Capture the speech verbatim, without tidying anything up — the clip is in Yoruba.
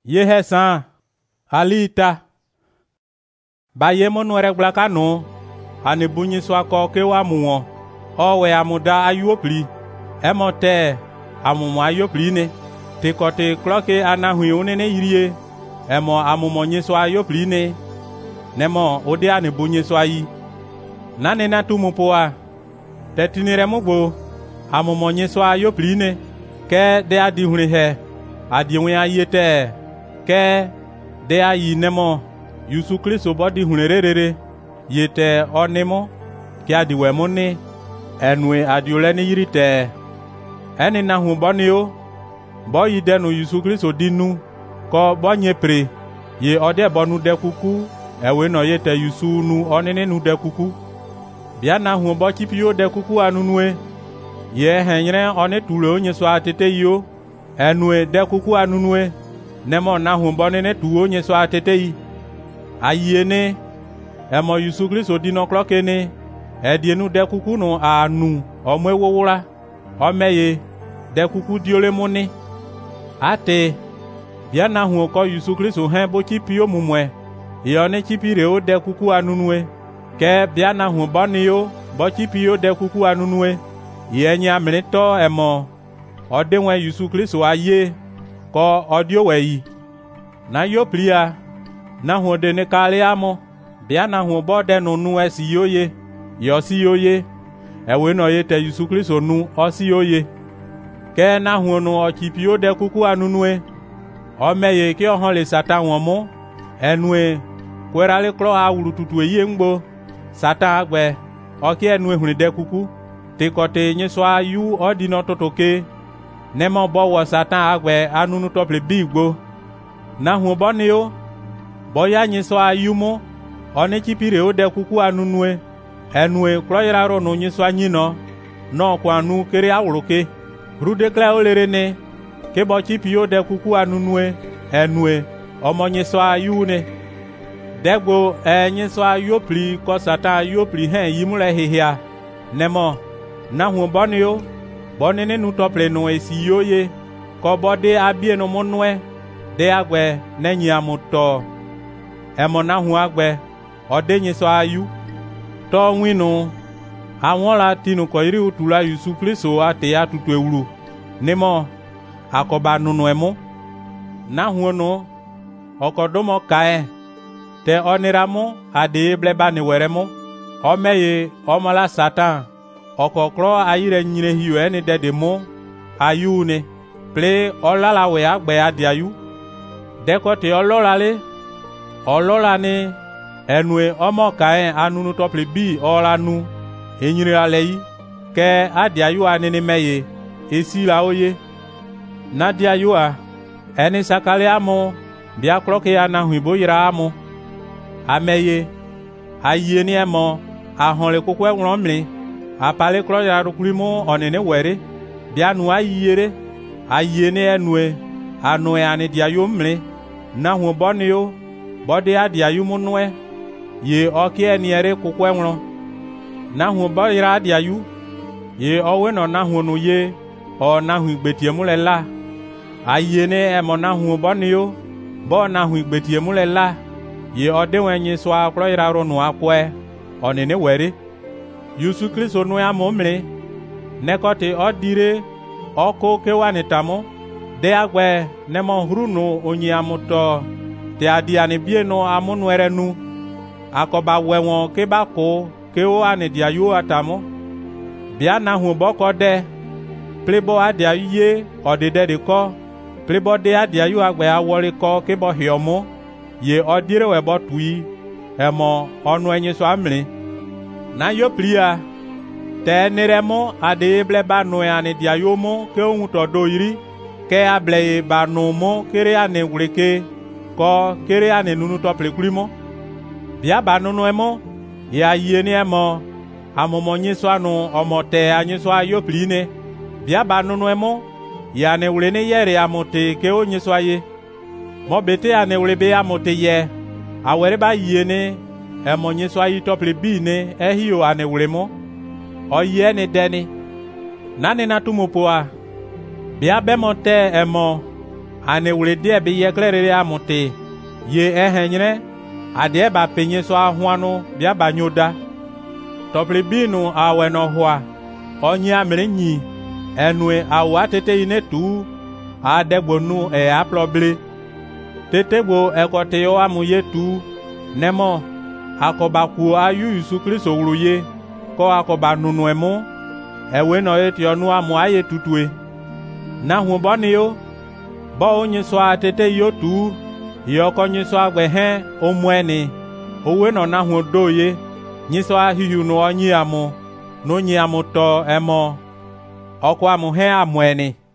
Yehesan alita ba ye mo nuere gblaka no ane bunyi swako ke wa muwo owe amuda ayopli emote amumo ayopli ne te kote kloke anahui onene yirie emo amumo nyiso ayopli ne nemo ode ane bunyi swayi nane na tumupoa tetinire mugbo amumo nyiso ayopli ne ke de adihuri he adiwe ayete ke de ayi nemo Yusu Kristo body hunerere yete onemo ki adiwe muni enwe adiole ni yirite eni na hu bonio bo yidenu Yusu Kristo dinu ko bonye pre ye ode bonu de kuku ewe no yete Yusu nu onene nu de kuku bia na hu bo chipio de kuku anunue ye henyre one tule onye so atete yo enwe de kuku anunue nemo na hu bonene tu onye so atete yi ayene emo Yusu Kristo dino klokene edienu de kuku no anu omwe wowura omeye de kuku diole muni ate bia na hu ko Yusu Kristo he bo chipio mumwe yone chipire o de kuku anunue ke bia na hu bonio bo chipio de kuku anunue yenye amrito emo odenwe Yusu Kristo aye ko odio weyi na yo plia na hu de ne kale amo bia na hu bo de no nu esi yoye yo si yoye ewe no ye te Yusu Kristo nu o si yoye ke na hu no ochipio de kuku anunue o meye ke o han le Satan won mo enue kwera le klo awuru tutu eye ngbo Satan agbe o ke enue hun de kuku te kote nyiso ayu odino totoke nemo bo wo Satan agbe anunu tople bigbo na hu bonio boya nyiso ayumo one chipire o de kuku anunue enue kroyira ro no nyiso anyino no kwa anu kere awuruke rude kla olere ne ke bo chipio de kuku anunue enue omo nyiso ayune degbo e nyiso ayopli ko Satan ayopli hen yimule hihia nemo na hu bonio bonene nu tople no esi yoye ko bode abie no monwe de agbe nenyi amuto emo na hu agbe odenye so ayu to winu awon la tinu ko iri utula Yusu Kristo ate ya tutu ewuru nemo akoba nunu emo na hu no okodomo kae te oniramu ade bleba ni weremo omeye omola Satan okokro ayire nyire hiyo eni dede mo ayune ple olala we agbe adi ayu dekote ololale ololane enwe omo kae anunu tople bi olanu enyire alei ke adi ayu anene meye esi la oye na di ayu a eni sakale amo bia kloke ya na huibo yira amo ameye ayeni emo ahonle kokwe wronmri apale kro ya rukulimo onene were bia nu ayere ayene enwe anu ani dia yomre na hu bonio bode adia yumu nwe ye okie niere kokwe wron na hu bo ira adia yu ye owe no na hu nu ye o na hu igbetie mulela ayene emo na hu bonio bo na hu igbetie mulela ye odewe nyi so akro ira ro nu akwe onene were Yusu Kristo nu ya momre nekote odire oko kewani tamo de agbe nemo hruno onyi amuto te adiane bieno amunwere nu akoba wewon ke bako ke o ane dia yo atamo bia na hu boko de plebo adia ye odede de ko plebo de adia yo agbe awori ko ke bo hiomo ye odire we botui emo onu enyi so amri na yo plia te neremo ade bleba no ane dia yo mo ke ohun to do yiri ke able ba no mo kere ane wureke ko kere ane nunu to plekulimo bia ba no no emo ya yeni emo amomo nyiso anu omote anyiso ayo pline bia ba no no emo ya ne wure ne yere amote ke onyiso aye mo bete ane wure be amote ye awere ba yene emo nyiso ayi to ple bi ne ehio ane wure mo oye ne deni nane na tumupoa bia bemote emo ane wle die be ye klerere amuti ye ehenyre adie ba penye so ahwanu bia banyoda toplibinu aweno hwa onyi amre nyi enue awa tete ine tu adegbonu e aploble tetebo ekote yo amuye tu nemo akobaku ayu Yesu Kristo wluye ko akoba nunu emu ewe no etionu amu aye tutue na hu boni yo bo onyi so atete yo tu yo ko nyi so agbe he omueni owe no na hu doye nyi so ahihu no onyi amu no nyi amu to emo okwa amu he amueni